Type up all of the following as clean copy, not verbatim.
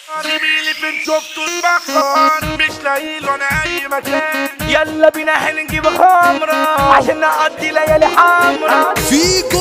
زميلي فين شفته المكان مش لاقيله انا اي مكان. يلا بينا هنجيب خمرة عشان نقضي ليالي حمرا. فيكو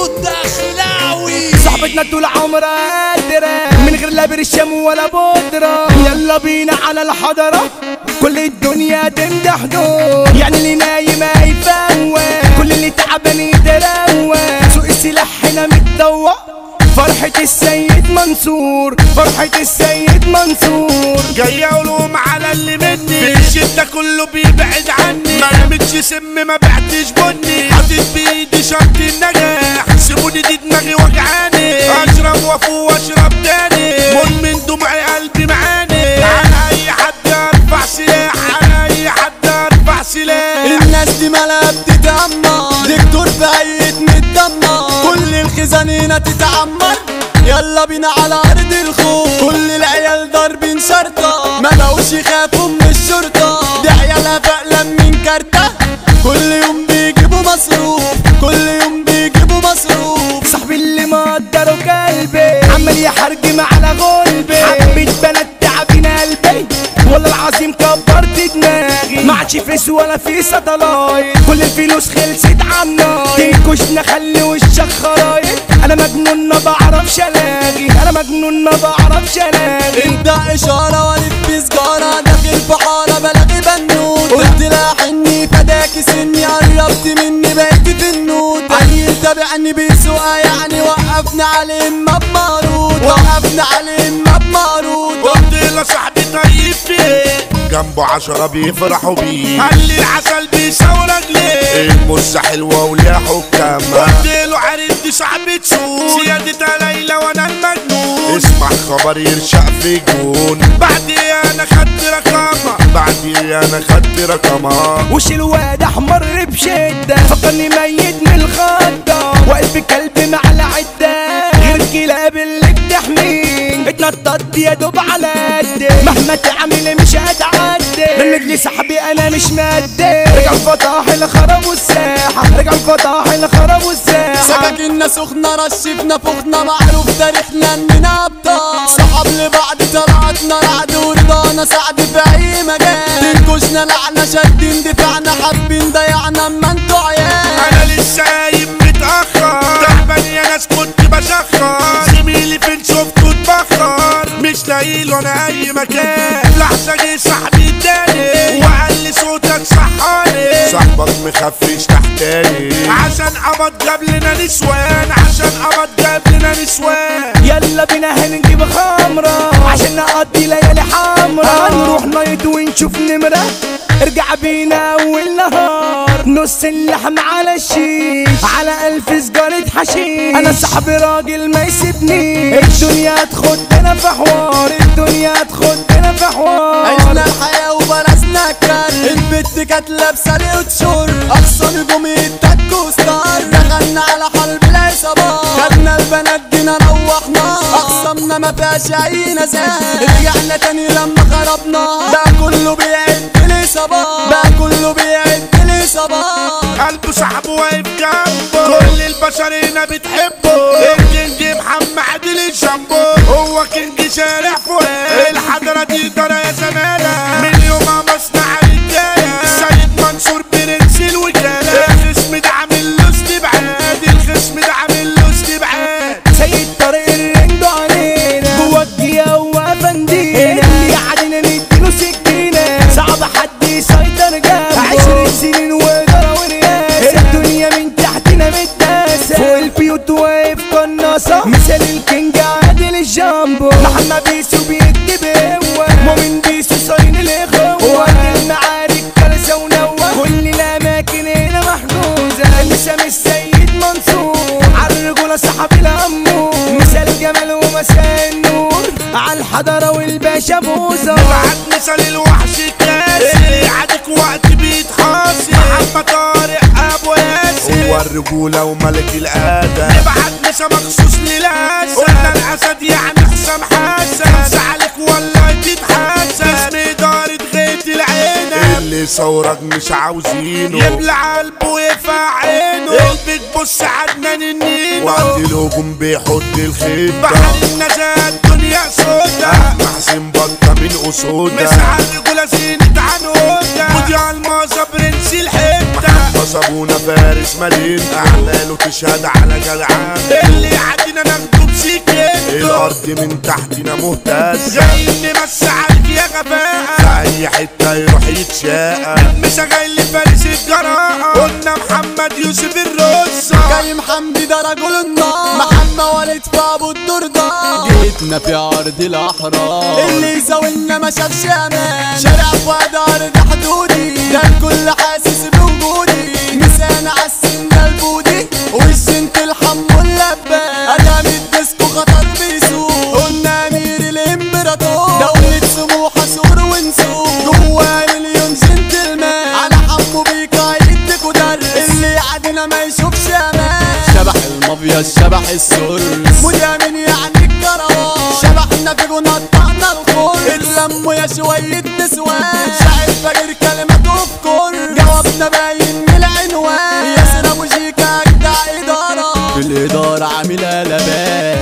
الدخلاوي صاحبتنا طول عمرها قادرة من غير لا برشام ولا بودرة. يلا بينا على الحضرة كل الدنيا تمدح دور، يعني اللي نايم هيفوق كل اللي تعبان يتروق. سوق السلاح هنا متدوق فرحة السيد منصور، فرحة السيد منصور. جاي اقولهم على اللي مني في الشدة كله بيبعد عني. ما رمتش سم ما بعتش بني، حاطط بايدي شرط النجاح. سيبوني دي دماغي وجعاني، اشرب وافوق واشرب تاني. مدمن دموعي قلبي معاني، على اي حد ارفع سلاح، على اي حد ارفع سلاح. الناس دي مالها بتتأمر، دكتور في هيئة متدمر، كل الخزانينة تتعمر. يلا بينا على ارض الخوف، كل العيال ضاربين شرطة، ما بقوش يخافوا من الشرطة. دي عيالها فقلم من كارتة، كل يوم بيجيبوا مصروف، كل يوم بيجيبوا مصروف. صاحبي اللي مقدره قلبي عمال يحرجم على غلبي، حبيت بنات تعبين قلبي والله العظيم كبرت دماغي. ما عادش فيس ولا في ساتلايت، كل الفلوس خلصت عالنايت. تنكشنا خلي وشك خرايط، انا مجنون ما بعرفش الاغي، انا مجنون ما بعرفش الاغي. انت اشارة والف سجارة داخل في حارة بلاغي بنوت، قلت لها حني فداكي سني، قربت مني بقيت في النوت. عيل تابعني بسوقها يعني وقفنا عليه ما بمارود، وقفنا عليه ما بمارود. قلت له صاحبي طيب فين جنبه 10 بيفرحوا بيه، قال لي العسل بيساوي رجليه، الموزة حلوة وليها حكام. قلت له عارف دي صاحبي تسود سيادتها ليلى وانا المجنون. اسمع خبر يرشق في جون، بعدي انا خدت رقمها، بعدي انا خدت رقمها. وش الواد احمر بشدة فكرني ميت من الخضة، وقلب كلب مع العدة غير الكلاب اللي بتحميه. اتنطط يا دوب على قدي، مهما تعمل مش هتعدي، من رجلي سحبي انا مش مادي. رجع الفطاحل خربوا الساحة، رجع الفطاحل خربوا الساحة. سكاكيننا سخنة رشفنا فخنا، معروف تاريخنا اننا ابطال، صحاب لبعض طلعتنا رعد ورضانا سعد في اي مجال. تنكشنا لعنة شادين دفاعنا، حابين ضيعنا اما انتوا عيال. انا لسه قايم متأخر تعبان يا ناس كنت بشخر، زميلي فين شفته اتبخر مش لاقيله انا اي مكان. لحظة جه صاحبي اداني وقال لي صوتك صحاني، صاحبك مخفيش تحتاني عشان قبض جاب لنا نسوان، عشان قبض جاب لنا نسوان. يلا بينا هنجيب خمرة عشان نقضي ليالي حمرا. نروح نايت ونشوف نمرة، ارجع بينا اول نهار، نص اللحم على الشيش على 1000 سجارة حشيش. انا صاحبي راجل ما يسيبني، الدنيا تخدنا في حوار، الدنيا تخدنا في حوار. عشنا الحياة وبرزنا كار، البت كانت لابسة ريوت شور، اقصى نجوم يتكوا ستار. دخلنا على حرب العصابات، خدنا البنات دينا روحنا، اقسامنا ما فيهاش اي نزاهة. رجعنا تاني لما خربنا، بقى كله بيعد الإصابات، بقى كله بيعد الإصابات. قلبه صاحبه واقف جنبه، كل البشر هنا بتحبه. الكينج محمد عادل الجنبه، هو كينج شارع فؤاد. الحضرة دي دار يا زمالة، من يومها مصنع رجالة. السيد منصور برنس الوكالة، الخصم ده عامل له استبعاد، الخصم ده عامل له استبعاد. سيد طريق الرنج علينا، جوا الجيا وافندينا، اللي قاعدين نديله سكينة، صعب حد يسيطر جنبه. 20 سنين وإدارة ورياسة، الدنيا من تحتنا متداسة، فوق البيوت واقف قناصة، مثال الكينج عادل الجامبو. محمد بيسو بيكتب هو، مؤمن بيسو صاين الإخوة، وقت المعارك كارثة ونوة، كل الأماكن هنا محجوزة. لسام السيد منصور عالرجولة صاحب الأمور، مثال جمال ومساء النور عالحضرة والباشا بوزة. بعد مثال الوحش الكاسي، اللي عادك وقت بيتحاصي. محمد طارق ابو ياسر، هو الرجولة وملك الادب. نبعت مسا مخصوص للاسد، قلنا الاسد يعني حسام حسن. زعلك والله تتحسن، اسم ادارة غيت العينة، اللي ثورك مش عاوزينه، يبلع قلبه ويفع عينه. قلبك بص عدنان النينو، وقت الهجوم بيحط الخيط، بحر النجاة الدنيا سودا. محسن سودا مسعى الرجولة زينة عنودا مذيع المازة برنس الحتة صابونة فارس مدينة أعماله تشهد على جدعان اللي يعدينا ناخده بسكته الأرض من تحتنا مهتز جاي نمسي عليك يا غباء في أي حتة يروح يتشاقى مش جاي لفارس الجراءة قلنا محمد يوسف الرصة جاي محمد ده رجل النار محمد ولد في ابو الدردار جيتنا في ارض الاحرار اللي يساوينا ما شافش امان شارع فؤاد ارض حدودي ده الكل حاسس بوجودي مسانا عالسنة البودي والشنت الحمو اللبان ادام الديسكو خطر بيسوق قلنا امير الامبراطور دولة سموحة سور ونسور جواه مليون جنتلمان على حمو بيكا يديكوا درس اللي يعدينا ما يشوفش امان شبح المافيا الشبح السرس مدامن يعني الكروان شبحنا في نطقنا الخر اتلموا يا شوية نسوان شاعر فاجر كلماته في كر جوابنا باين من العنوان ياسر ابو شيكا اجدع ادارة في الادارة عامل قلبان